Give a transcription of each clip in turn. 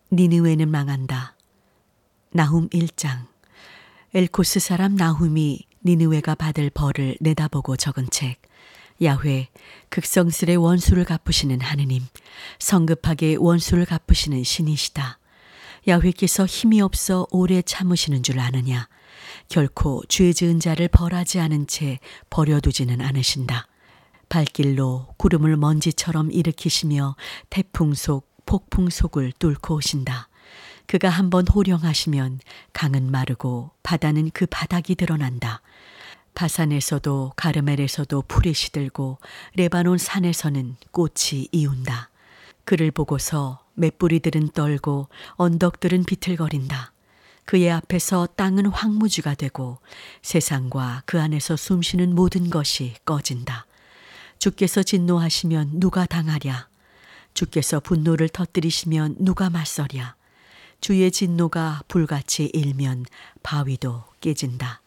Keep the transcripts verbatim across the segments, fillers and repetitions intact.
니느웨는 망한다. 나훔 일 장. 엘코스 사람 나훔이 니느웨가 받을 벌을 내다보고 적은 책. 야훼, 극성스레 원수를 갚으시는 하느님, 성급하게 원수를 갚으시는 신이시다. 야훼께서 힘이 없어 오래 참으시는 줄 아느냐. 결코 죄 지은 자를 벌하지 않은 채 버려두지는 않으신다. 발길로 구름을 먼지처럼 일으키시며 태풍 속 폭풍 속을 뚫고 오신다. 그가 한번 호령하시면 강은 마르고 바다는 그 바닥이 드러난다. 바산에서도 가르멜에서도 풀이 시들고 레바논 산에서는 꽃이 이운다. 그를 보고서 맷뿌리들은 떨고 언덕들은 비틀거린다. 그의 앞에서 땅은 황무지가 되고 세상과 그 안에서 숨쉬는 모든 것이 꺼진다. 주께서 진노하시면 누가 당하랴? 주께서 분노를 터뜨리시면 누가 맞서랴? 주의 진노가 불같이 일면 바위도 깨진다.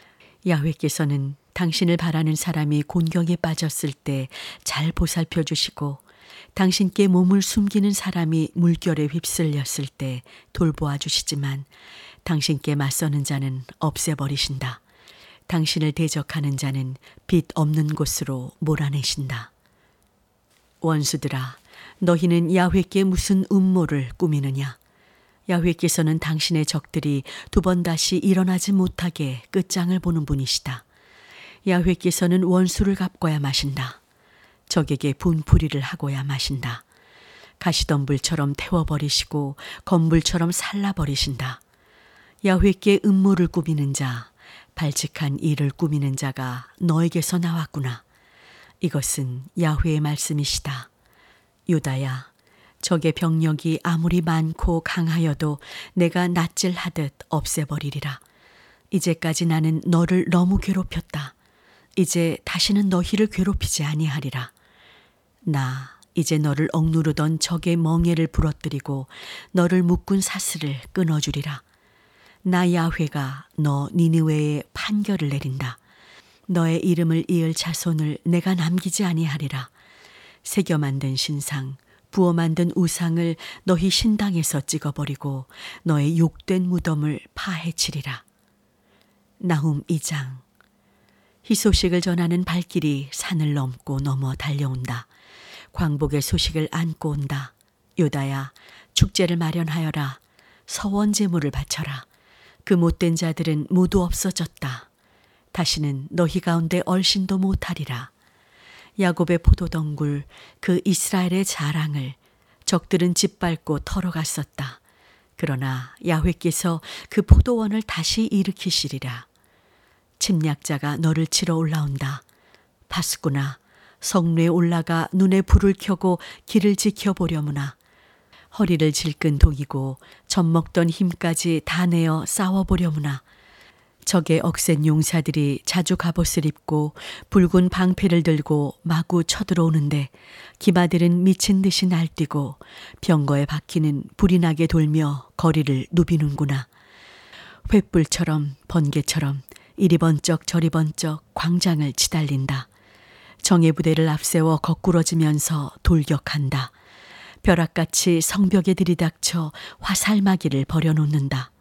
야훼께서는 당신을 바라는 사람이 곤경에 빠졌을 때 잘 보살펴 주시고 당신께 몸을 숨기는 사람이 물결에 휩쓸렸을 때 돌보아 주시지만 당신께 맞서는 자는 없애버리신다. 당신을 대적하는 자는 빛 없는 곳으로 몰아내신다. 원수들아, 너희는 야훼께 무슨 음모를 꾸미느냐? 야훼께서는 당신의 적들이 두 번 다시 일어나지 못하게 끝장을 보는 분이시다. 야훼께서는 원수를 갚고야 마신다. 적에게 분풀이를 하고야 마신다. 가시덤불처럼 태워버리시고 건불처럼 살라버리신다. 야훼께 음모를 꾸미는 자, 발칙한 일을 꾸미는 자가 너에게서 나왔구나. 이것은 야훼의 말씀이시다. 유다야, 적의 병력이 아무리 많고 강하여도 내가 낫질하듯 없애버리리라. 이제까지 나는 너를 너무 괴롭혔다. 이제 다시는 너희를 괴롭히지 아니하리라. 나 이제 너를 억누르던 적의 멍에를 부러뜨리고 너를 묶은 사슬을 끊어주리라. 나 야훼가 너 니느웨에 판결을 내린다. 너의 이름을 이을 자손을 내가 남기지 아니하리라. 새겨 만든 신상, 부어 만든 우상을 너희 신당에서 찍어버리고 너의 욕된 무덤을 파헤치리라. 나훔 이 장. 희소식을 전하는 발길이 산을 넘고 넘어 달려온다. 광복의 소식을 안고 온다. 유다야, 축제를 마련하여라. 서원 제물을 바쳐라. 그 못된 자들은 모두 없어졌다. 다시는 너희 가운데 얼씬도 못하리라. 야곱의 포도덩굴, 그 이스라엘의 자랑을 적들은 짓밟고 털어갔었다. 그러나 야훼께서 그 포도원을 다시 일으키시리라. 침략자가 너를 치러 올라온다. 파수꾼아, 성루에 올라가 눈에 불을 켜고 길을 지켜보려무나. 허리를 질끈 독이고 젖먹던 힘까지 다 내어 싸워보려무나. 적의 억센 용사들이 자주 갑옷을 입고 붉은 방패를 들고 마구 쳐들어오는데 기마들은 미친 듯이 날뛰고 병거에 바퀴는 불이 나게 돌며 거리를 누비는구나. 횃불처럼 번개처럼 이리 번쩍 저리 번쩍 광장을 치달린다. 정예 부대를 앞세워 거꾸러지면서 돌격한다. 벼락같이 성벽에 들이닥쳐 화살마기를 벌여놓는다.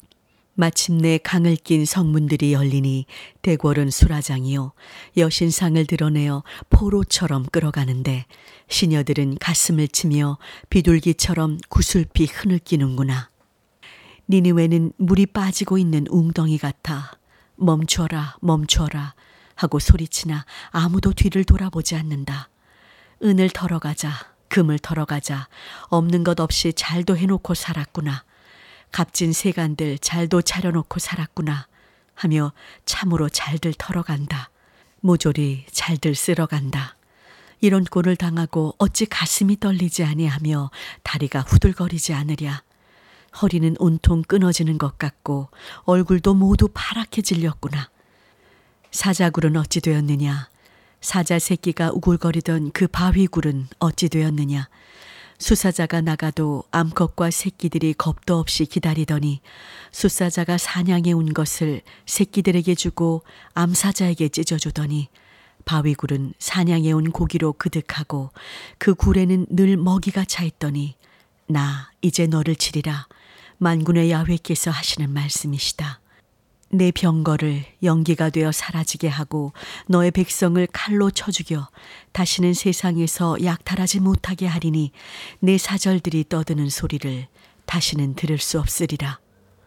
마침내 강을 낀 성문들이 열리니 대궐은 수라장이요 여신상을 드러내어 포로처럼 끌어가는데 시녀들은 가슴을 치며 비둘기처럼 구슬피 흐느끼는구나. 니느웨는 물이 빠지고 있는 웅덩이 같아 멈춰라 멈춰라 하고 소리치나 아무도 뒤를 돌아보지 않는다. 은을 털어가자, 금을 털어가자, 없는 것 없이 잘도 해놓고 살았구나. 값진 세간들 잘도 차려놓고 살았구나 하며 참으로 잘들 털어간다. 모조리 잘들 쓸어간다. 이런 꼴을 당하고 어찌 가슴이 떨리지 아니하며 다리가 후들거리지 않으랴. 허리는 온통 끊어지는 것 같고 얼굴도 모두 파랗게 질렸구나. 사자굴은 어찌 되었느냐. 사자 새끼가 우글거리던 그 바위굴은 어찌 되었느냐. 수사자가 나가도 암컷과 새끼들이 겁도 없이 기다리더니 수사자가 사냥해 온 것을 새끼들에게 주고 암사자에게 찢어주더니 바위굴은 사냥해 온 고기로 그득하고 그 굴에는 늘 먹이가 차 있더니 나 이제 너를 치리라. 만군의 야훼께서 하시는 말씀이시다. 내 병거를 연기가 되어 사라지게 하고 너의 백성을 칼로 쳐 죽여 다시는 세상에서 약탈하지 못하게 하리니 내 사절들이 떠드는 소리를 다시는 들을 수 없으리라.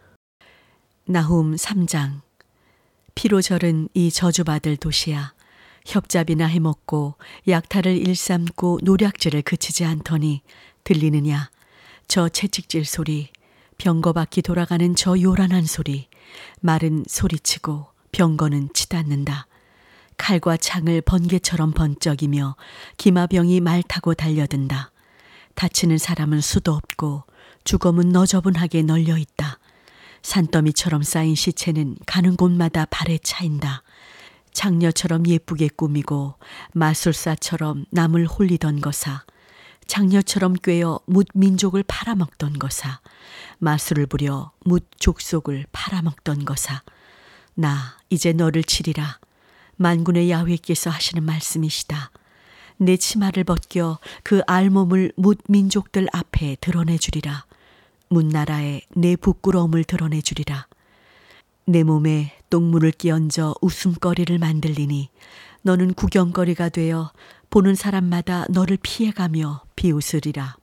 나훔 삼 장. 피로 절은 이 저주받을 도시야. 협잡이나 해먹고 약탈을 일삼고 노략질을 그치지 않더니 들리느냐. 저 채찍질 소리, 병거 바퀴 돌아가는 저 요란한 소리, 말은 소리치고 병거는 치닫는다. 칼과 창을 번개처럼 번쩍이며 기마병이 말 타고 달려든다. 다치는 사람은 수도 없고 주검은 너저분하게 널려 있다. 산더미처럼 쌓인 시체는 가는 곳마다 발에 차인다. 장녀처럼 예쁘게 꾸미고 마술사처럼 남을 홀리던 거사, 장녀처럼 꿰어 뭇 민족을 팔아먹던 거사, 마술을 부려 뭇 족속을 팔아먹던 거사. 나 이제 너를 치리라. 만군의 야훼께서 하시는 말씀이시다. 내 치마를 벗겨 그 알몸을 뭇 민족들 앞에 드러내주리라. 문 나라에 내 부끄러움을 드러내주리라. 내 몸에 똥문을 끼얹어 웃음거리를 만들리니 너는 구경거리가 되어 보는 사람마다 너를 피해가며 비웃으리라.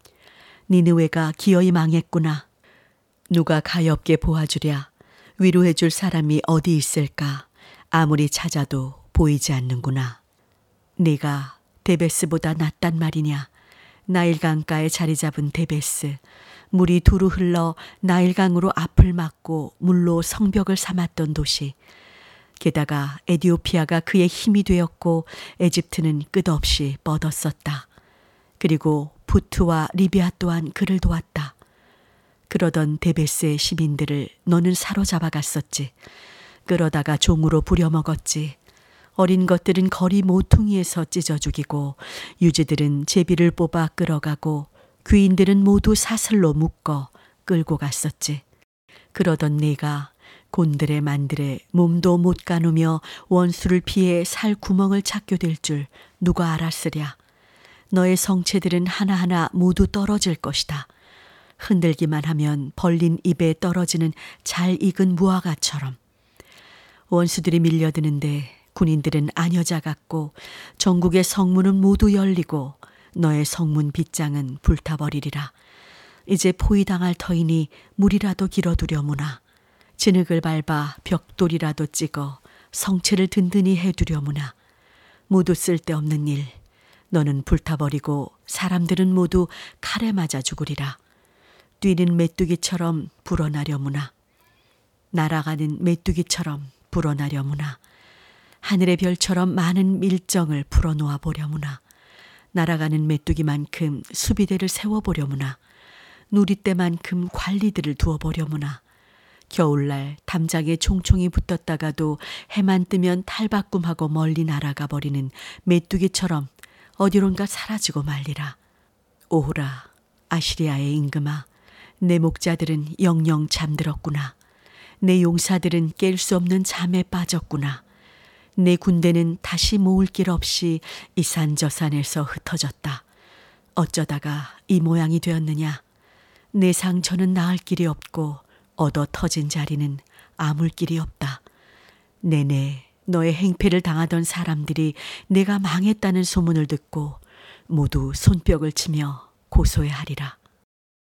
니느웨가 기어이 망했구나. 누가 가엾게 보아주랴. 위로해 줄 사람이 어디 있을까. 아무리 찾아도 보이지 않는구나. 네가 데베스보다 낫단 말이냐. 나일강가에 자리 잡은 데베스. 물이 두루 흘러 나일강으로 앞을 막고 물로 성벽을 삼았던 도시. 게다가 에디오피아가 그의 힘이 되었고 에집트는 끝없이 뻗었었다. 그리고 부트와 리비아 또한 그를 도왔다. 그러던 데베스의 시민들을 너는 사로잡아갔었지. 끌어다가 종으로 부려먹었지. 어린 것들은 거리 모퉁이에서 찢어 죽이고 유지들은 제비를 뽑아 끌어가고 귀인들은 모두 사슬로 묶어 끌고 갔었지. 그러던 네가 곤드레 만드레 몸도 못 가누며 원수를 피해 살 구멍을 찾게 될 줄 누가 알았으랴. 너의 성체들은 하나하나 모두 떨어질 것이다. 흔들기만 하면 벌린 입에 떨어지는 잘 익은 무화과처럼. 원수들이 밀려드는데 군인들은 아녀자 같고 전국의 성문은 모두 열리고 너의 성문 빗장은 불타버리리라. 이제 포위당할 터이니 물이라도 길어두려무나. 진흙을 밟아 벽돌이라도 찍어 성체를 든든히 해두려무나. 모두 쓸데없는 일. 너는 불타버리고 사람들은 모두 칼에 맞아 죽으리라. 뛰는 메뚜기처럼 불어나려무나. 날아가는 메뚜기처럼 불어나려무나. 하늘의 별처럼 많은 밀정을 풀어놓아 보려무나. 날아가는 메뚜기만큼 수비대를 세워보려무나. 누리떼만큼 관리들을 두어보려무나. 겨울날 담장에 총총이 붙었다가도 해만 뜨면 탈바꿈하고 멀리 날아가 버리는 메뚜기처럼 어디론가 사라지고 말리라. 오호라, 아시리아의 임금아, 내 목자들은 영영 잠들었구나. 내 용사들은 깰 수 없는 잠에 빠졌구나. 내 군대는 다시 모을 길 없이 이 산 저 산에서 흩어졌다. 어쩌다가 이 모양이 되었느냐. 내 상처는 나을 길이 없고 얻어 터진 자리는 아물 길이 없다. 내내 너의 행패를 당하던 사람들이 내가 망했다는 소문을 듣고 모두 손뼉을 치며 고소해하리라.